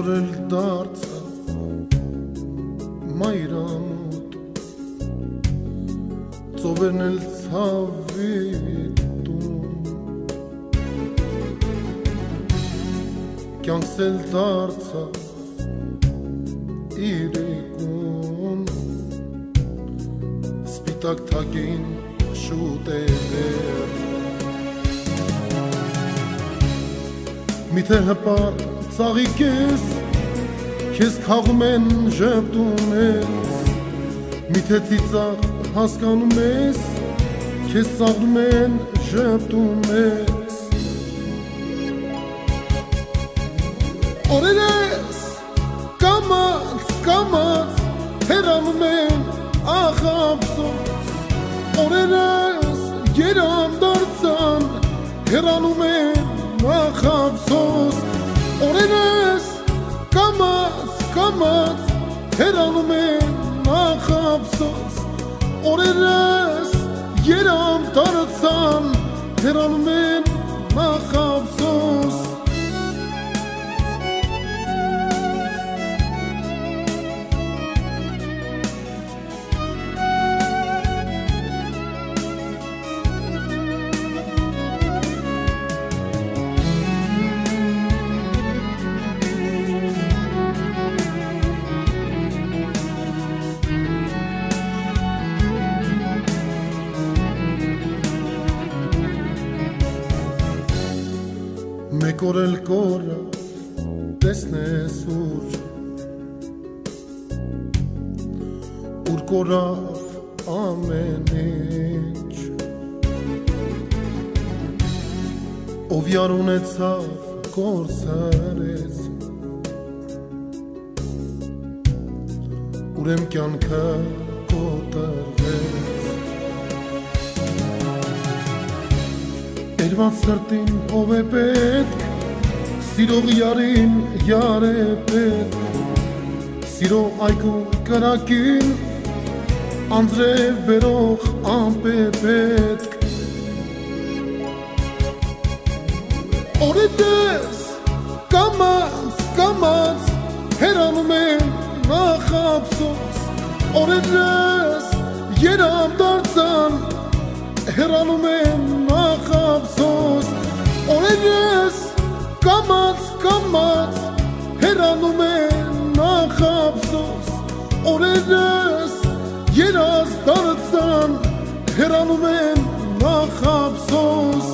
օր էլ դարձա մայրամուտ ծովերն էլ ցավի տուն կյանքս էլ դարձա իրիկուն սպիտակ թագին շուտ է դեր Միթե հպար ծաղիկ ես, քեզ քաղում են ժպտում ես Միթե ծիծաղ հասկանում ես, քեզ ծաղրում են ժպտում ես Օրերս կամաց հեռանում են ախ ափսոս Օրերս երամ դարձան հեռանում են ախ ափսոս Օրերս կամաց հեռանում են ախ ափսոս Օրերս երամ դարձան հեռանում են ախ ափսոս Մեկ օր էլ կորը տեսնես ուր կորավ ամեն ինչ Ով յար ունեցավ կորցրեց Ուրեմ կյանքը կոտրվեց Երված սրտին ով է պետք Սիրող յարին յար է պետք Սիրող այգու կրակին Անձրև բերող ամպ է պետք Օրերս կամաց հեռանում են ախ ափսոս Օրերս երամ դարձան հեռանում են ախ ափսոս Օրերս կամաց հեռանում են ախ ափսոս Օրերս երազ դարձան հեռանում են ախ ափսոս